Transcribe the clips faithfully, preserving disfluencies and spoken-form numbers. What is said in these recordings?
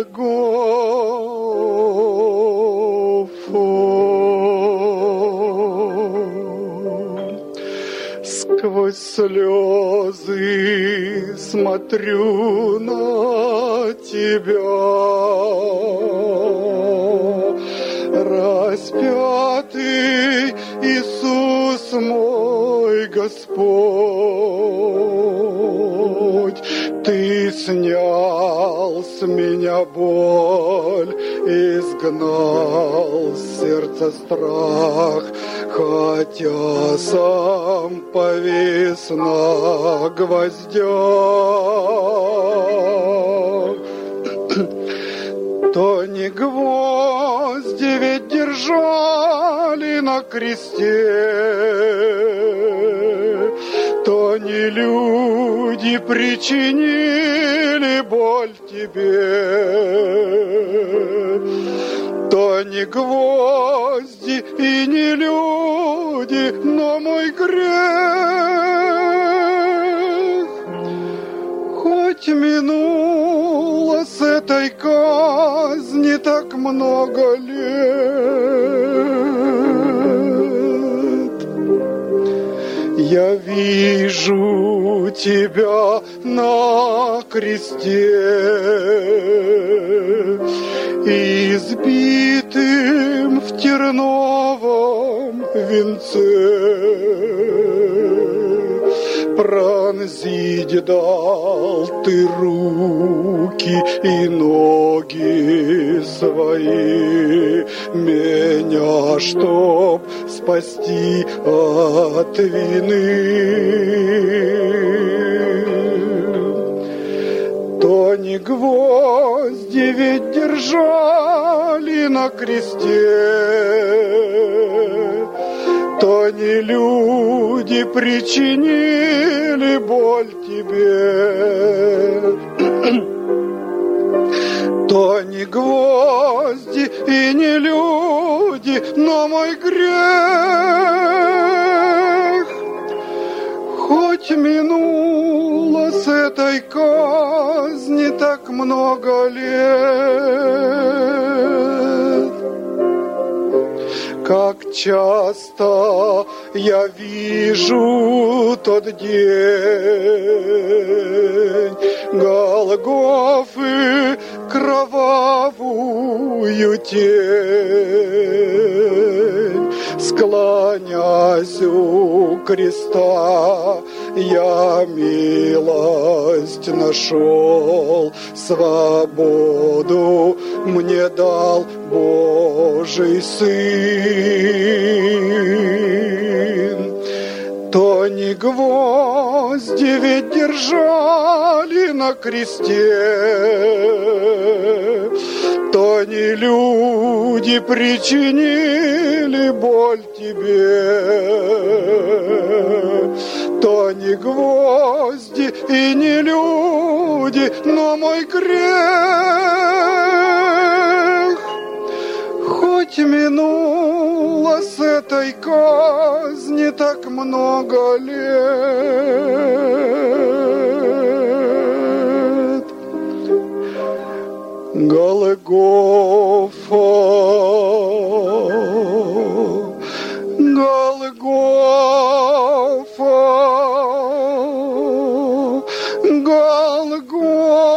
Сквозь слезы смотрю на тебя, распятый Иисус мой Господь. Ты снял с меня боль, изгнал с сердца страх, хотя сам повис на гвоздях. То не гвозди ведь держали на кресте, то не люди причинили боль тебе, то не гвозди и не люди, но мой грех. Хоть минуло с этой казни так много лет, я вижу тебя на кресте, избитым в терновом венце. Пронзить дал ты руки и ноги свои, меня, чтоб спасти от вины. То не гвозди ведь держали на кресте, то не люди причинили боль тебе, то не гвозди и не люди, но мой грех. Хоть минуло с этой казни так много лет, как часто я вижу тот день Голгофы, кровавую тень. Склонясь у креста, я милость нашел, свободу мне дал Божий Сын. То не гвозди ведь держали на кресте, то не люди причинили боль тебе, то не гвозди и не люди, но мой грех. Хоть минуло с этой казни так много лет, Голгофа, Голгофа, Голгофа.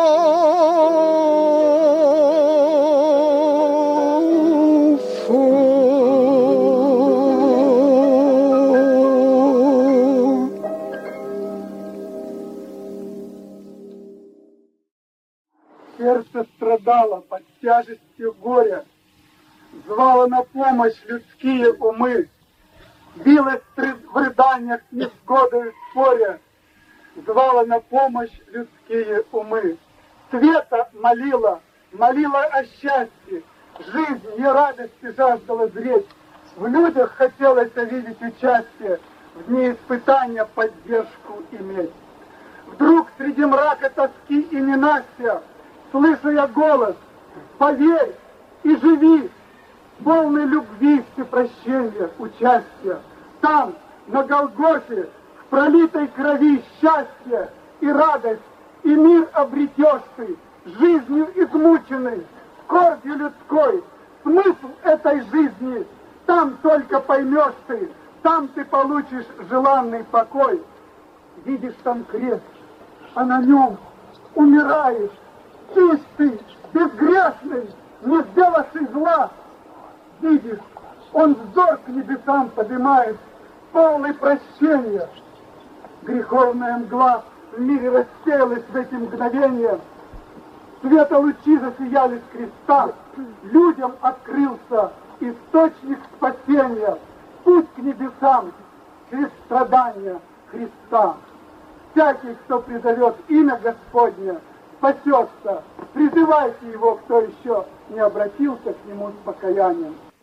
Сердце страдало под тяжестью горя, звало на помощь людские умы, билось в рыданиях невзгодою споря, звало на помощь людские умы. Света молила, молила о счастье, жизни и радости жаждала зреть, в людях хотелось видеть участие, в дни испытания поддержку иметь. Вдруг среди мрака тоски и ненастья слышу я голос: поверь и живи, полной любви, всепрощения, участия. Там, на Голгофе, в пролитой крови счастье и радость, и мир обретешь ты, жизнью измученный, скорбью людской. Смысл этой жизни там только поймешь ты, там ты получишь желанный покой. Видишь там крест, а на нем умираешь. Чистый, безгрешный, не сделавший зла. Видишь, он взор к небесам поднимает, полный прощения. Греховная мгла в мире рассеялась в эти мгновения. Света лучи засияли с креста. Людям открылся источник спасения. Путь к небесам через страдания Христа. Всякий, кто призовет имя Господне, спасется. Призывайте его, кто еще не обратился к нему с покаянием.